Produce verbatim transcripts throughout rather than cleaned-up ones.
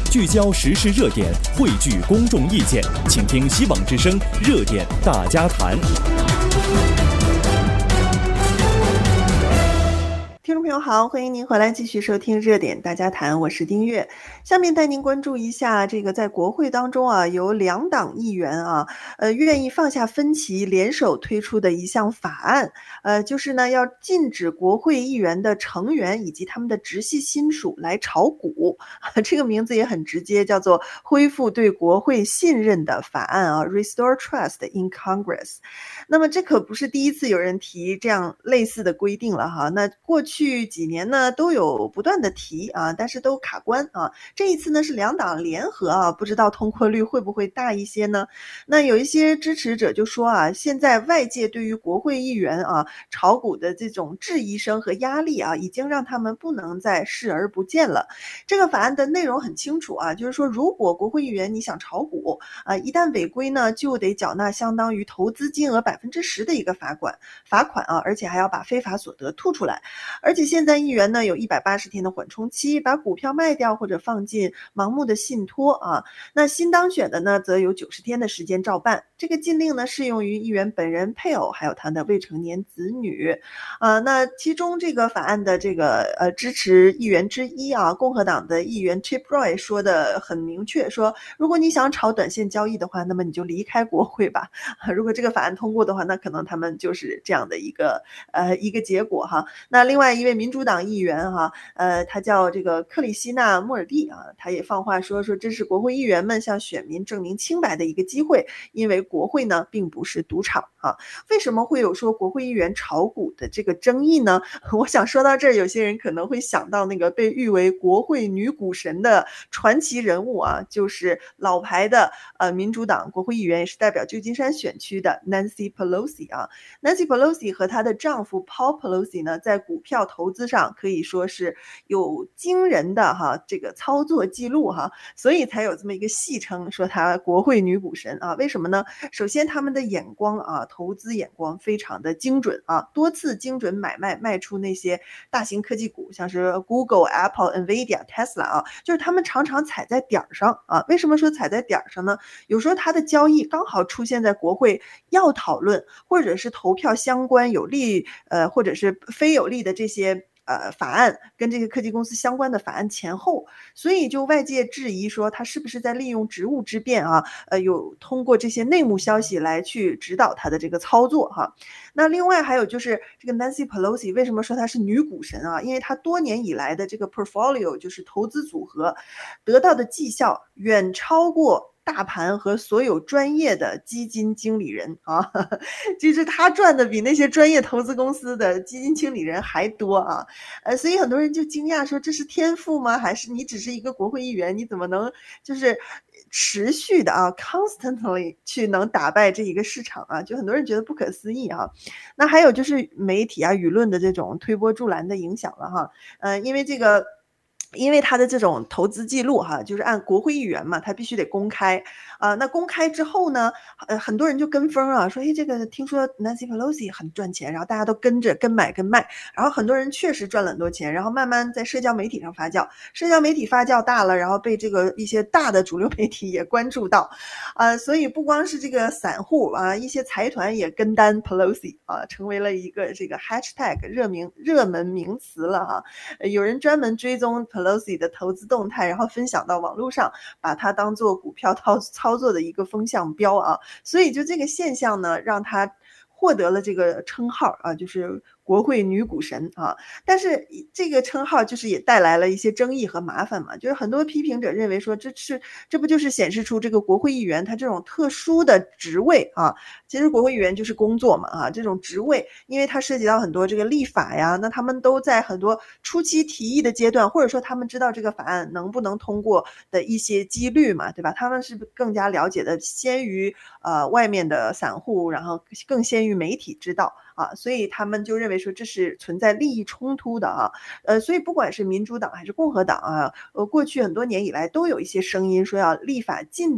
聚焦时事热点，汇聚公众意见，请听希望之声热点大家谈。 听众朋友好，欢迎您回来继续收听热点大家谈，我是丁月。下面带您关注一下这个在国会当中啊，有两党议员啊，呃，愿意放下分歧，联手推出的一项法案，呃，就是呢要禁止国会议员的成员以及他们的直系亲属来炒股，这个名字也很直接，叫做恢复对国会信任的法案啊 ，Restore Trust in Congress。那么这可不是第一次有人提这样类似的规定了哈，那过去去几年呢都有不断的提啊，但是都卡关啊。这一次呢是两党联合啊，不知道通过率会不会大一些呢？那有一些支持者就说啊，现在外界对于国会议员啊炒股的这种质疑声和压力啊，已经让他们不能再视而不见了。这个法案的内容很清楚啊，就是说如果国会议员你想炒股啊，一旦违规呢，就得缴纳相当于投资金额百分之十的一个罚款罚款啊，而且还要把非法所得吐出来。而且现在议员呢有一百八十天的缓冲期，把股票卖掉或者放进盲目的信托啊。那新当选的呢则有九十天的时间照办。这个禁令呢适用于议员本人、配偶还有他的未成年子女。啊，那其中这个法案的这个呃支持议员之一啊，共和党的议员 Chip Roy 说的很明确，说如果你想炒短线交易的话，那么你就离开国会吧。如果这个法案通过的话，那可能他们就是这样的一个呃一个结果哈。那另外一位民主党议员哈，呃，他叫这个克里希纳·莫尔蒂啊，他也放话说说这是国会议员们向选民证明清白的一个机会，因为国会呢并不是赌场啊。为什么会有说国会议员炒股的这个争议呢？我想说到这儿，有些人可能会想到那个被誉为国会女股神的传奇人物啊，就是老牌的呃民主党国会议员，也是代表旧金山选区的 Nancy Pelosi 啊。Nancy Pelosi 和她的丈夫 Paul Pelosi 呢，在股票投资上可以说是有惊人的哈这个操作记录哈，所以才有这么一个戏称，说她国会女股神啊。为什么呢？首先他们的眼光啊，投资眼光非常的精准啊，多次精准买卖卖出那些大型科技股，像是 Google、Apple、Nvidia、Tesla 啊，就是他们常常踩在点儿上啊。为什么说踩在点儿上呢？有时候他的交易刚好出现在国会要讨论或者是投票相关有利呃或者是非有利的这些呃法案，跟这个科技公司相关的法案前后，所以就外界质疑说他是不是在利用职务之便啊，呃有通过这些内幕消息来去指导他的这个操作哈。那另外还有就是这个 Nancy Pelosi 为什么说她是女股神啊？因为她多年以来的这个 portfolio 就是投资组合得到的绩效远超过大盘和所有专业的基金经理人啊，其实他赚的比那些专业投资公司的基金经理人还多啊，呃，所以很多人就惊讶说这是天赋吗？还是你只是一个国会议员，你怎么能就是持续的啊 constantly 去能打败这一个市场啊？就很多人觉得不可思议啊。那还有就是媒体啊舆论的这种推波助澜的影响了哈，呃，因为这个。因为他的这种投资记录哈，就是按国会议员嘛，他必须得公开啊、呃。那公开之后呢，呃，很多人就跟风啊，说，哎，这个听说 Nancy Pelosi 很赚钱，然后大家都跟着跟买跟卖，然后很多人确实赚了很多钱，然后慢慢在社交媒体上发酵，社交媒体发酵大了，然后被这个一些大的主流媒体也关注到，啊、呃，所以不光是这个散户啊，一些财团也跟单 Pelosi 啊，成为了一个这个 hashtag 热名热门名词了哈、呃。有人专门追踪Pelosi 的投资动态，然后分享到网络上，把它当做股票操操作的一个风向标啊，所以就这个现象呢，让他获得了这个称号啊，就是国会女股神啊。但是这个称号就是也带来了一些争议和麻烦嘛，就是很多批评者认为说，这是这不就是显示出这个国会议员他这种特殊的职位啊，其实国会议员就是工作嘛啊，这种职位，因为它涉及到很多这个立法呀，那他们都在很多初期提议的阶段，或者说他们知道这个法案能不能通过的一些几率嘛，对吧？他们是更加了解的，先于呃外面的散户，然后更先于媒体知道啊，所以他们就认为说这是存在利益冲突的啊，呃，所以不管是民主党还是共和党啊，呃，过去很多年以来都有一些声音说要立法禁止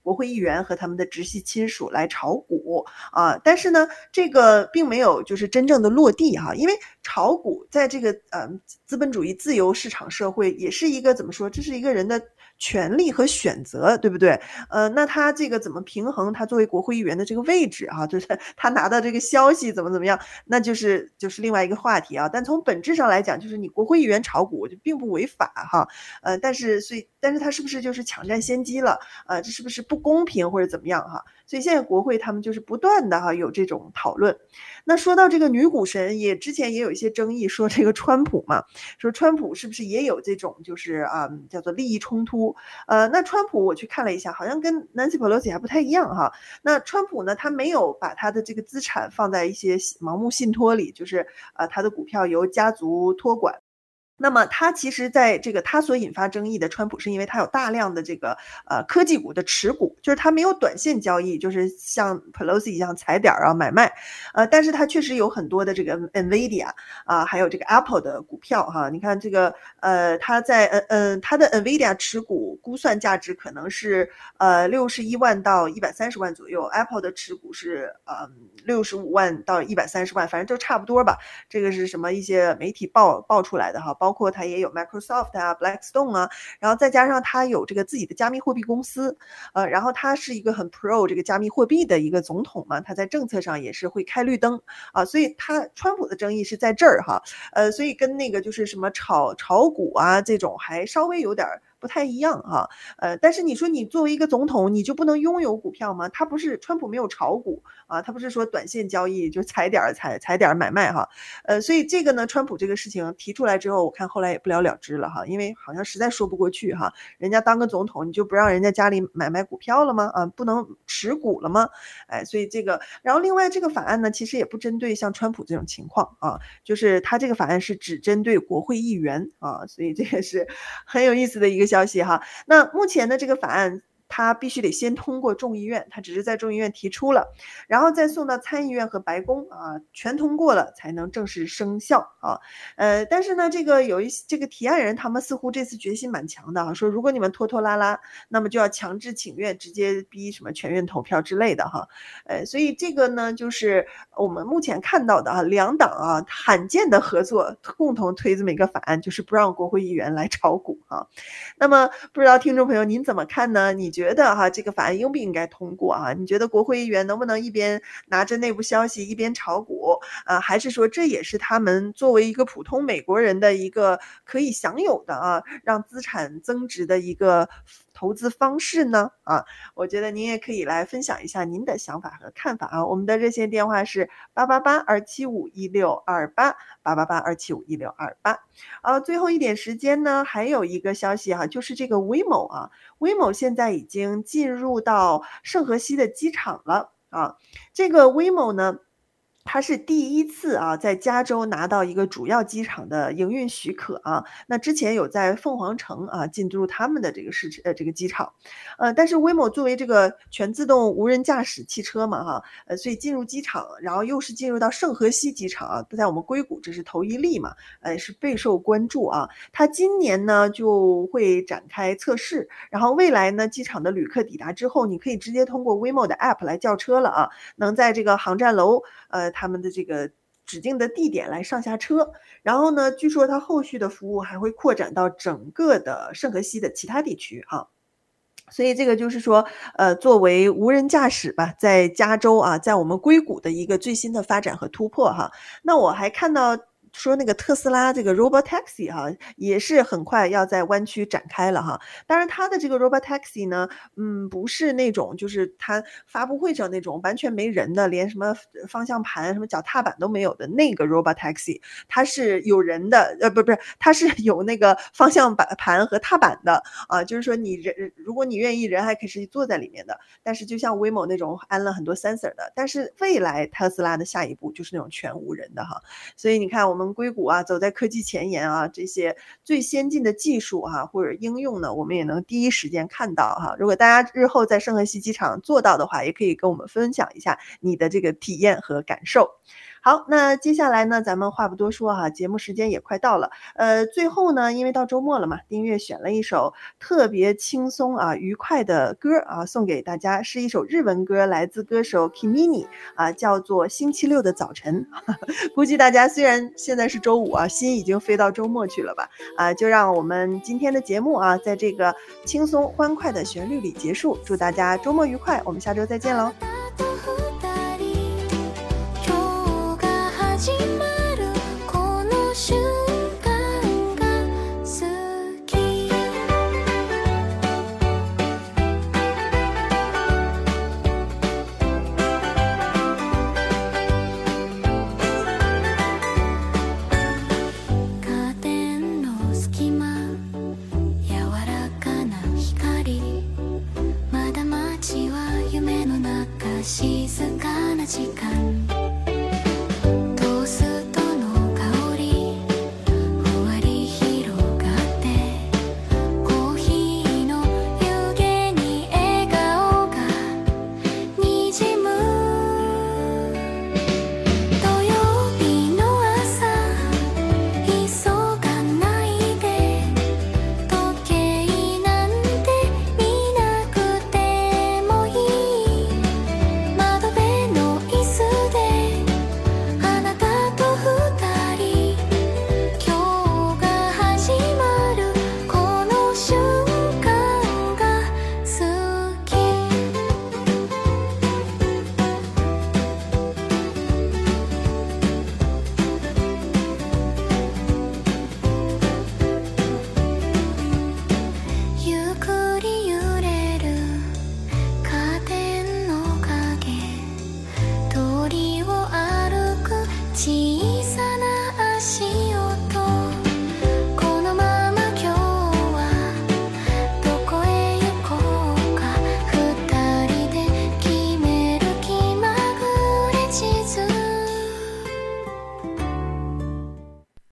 国会议员和他们的直系亲属来炒股啊，但是呢，这个并没有就是真正的落地哈、啊，因为炒股在这个呃资本主义自由市场社会也是一个怎么说，这是一个人的权利和选择，对不对？呃，那他这个怎么平衡他作为国会议员的这个位置啊？就是他拿到这个消息怎么怎么样，那就是就是另外一个话题啊。但从本质上来讲，就是你国会议员炒股就并不违法哈，呃，但是所以但是他是不是就是抢占先机了？呃，这是不是不公平或者怎么样哈？所以现在国会他们就是不断的哈有这种讨论。那说到这个女股神，也之前也有一些争议，说这个川普嘛，说川普是不是也有这种就是啊、嗯、叫做利益冲突？呃，那川普我去看了一下，好像跟 Nancy Pelosi 还不太一样哈。那川普呢，他没有把他的这个资产放在一些盲目信托里，就是呃他的股票由家族托管。那么他其实在这个他所引发争议的川普是因为他有大量的这个呃科技股的持股，就是他没有短线交易，就是像 Pelosi 一样踩点啊买卖，呃，但是他确实有很多的这个 Nvidia 啊、呃，还有这个 Apple 的股票哈。你看这个呃他在呃呃他的 Nvidia 持股估算价值可能是呃六十一万到一百三十万左右 ，Apple 的持股是呃六十五万到一百三十万，反正就差不多吧。这个是什么一些媒体报报出来的哈，包括它也有 Microsoft 啊 Blackstone 啊，然后再加上它有这个自己的加密货币公司，呃，然后他是一个很 pro 这个加密货币的一个总统嘛，他在政策上也是会开绿灯啊，所以他川普的争议是在这儿哈，呃，所以跟那个就是什么炒炒股啊这种还稍微有点不太一样哈，呃，但是你说你作为一个总统，你就不能拥有股票吗？他不是川普没有炒股啊，他不是说短线交易就踩点踩踩点买卖哈，呃，所以这个呢，川普这个事情提出来之后，我看后来也不了了之了哈，因为好像实在说不过去哈，人家当个总统你就不让人家家里买卖股票了吗？啊，不能持股了吗？哎，所以这个，然后另外这个法案呢，其实也不针对像川普这种情况啊，就是他这个法案是只针对国会议员啊，所以这个是很有意思的一个消息哈。那目前的这个法案，它必须得先通过众议院，它只是在众议院提出了，然后再送到参议院和白宫啊，全通过了才能正式生效啊。呃，但是呢，这个有一些这个提案人，他们似乎这次决心蛮强的啊，说如果你们拖拖拉拉，那么就要强制请愿，直接逼什么全院投票之类的哈。呃，所以这个呢，就是我们目前看到的啊，两党啊罕见的合作，共同推这么一个法案，就是不让国会议员来炒股啊。那么不知道听众朋友您怎么看呢？你觉得哈这个法案应不应该通过啊？你觉得国会议员能不能一边拿着内部消息一边炒股啊？还是说这也是他们作为一个普通美国人的一个可以享有的啊，让资产增值的一个投资方式呢？啊，我觉得您也可以来分享一下您的想法和看法啊。我们的热线电话是八八八二七五一六二八八八八二七五一六二八。呃，最后一点时间呢，还有一个消息哈、啊，就是这个 Waymo 啊 ，Waymo 现在已经进入到圣荷西的机场了啊。这个 Waymo 呢，它是第一次啊，在加州拿到一个主要机场的营运许可啊。那之前有在凤凰城啊进入他们的这个市呃这个机场，呃，但是 Waymo 作为这个全自动无人驾驶汽车嘛哈，呃，所以进入机场，然后又是进入到圣荷西机场啊，在我们硅谷这是头一例嘛，呃，是备受关注啊。它今年呢就会展开测试，然后未来呢，机场的旅客抵达之后，你可以直接通过 Waymo 的 App 来叫车了啊，能在这个航站楼呃他们的这个指定的地点来上下车，然后呢，据说它后续的服务还会扩展到整个的圣荷西的其他地区啊。所以这个就是说，呃，作为无人驾驶吧，在加州啊，在我们硅谷的一个最新的发展和突破哈。那我还看到说那个特斯拉这个 Robotaxi 哈，也是很快要在湾区展开了哈。当然它的这个 Robotaxi 呢，嗯，不是那种就是它发布会上那种完全没人的，连什么方向盘、什么脚踏板都没有的那个 Robotaxi，它是有人的，呃，不不是，它是有那个方向板盘和踏板的啊，就是说你人如果你愿意，人还可以是坐在里面的。但是就像 Waymo 那种安了很多 sensor 的，但是未来特斯拉的下一步就是那种全无人的哈。所以你看我们硅谷啊，走在科技前沿啊，这些最先进的技术啊或者应用呢，我们也能第一时间看到哈。如果大家日后在圣荷西机场做到的话，也可以跟我们分享一下你的这个体验和感受。 好，那接下来呢，咱们话不多说哈，节目时间也快到了。呃，最后呢，因为到周末了嘛，丁月选了一首特别轻松啊、愉快的歌啊，送给大家，是一首日文歌，来自歌手 Kimini 啊，叫做《星期六的早晨》。估计大家虽然现在是周五啊，心已经飞到周末去了吧？啊，就让我们今天的节目啊，在这个轻松欢快的旋律里结束。祝大家周末愉快，我们下周再见喽。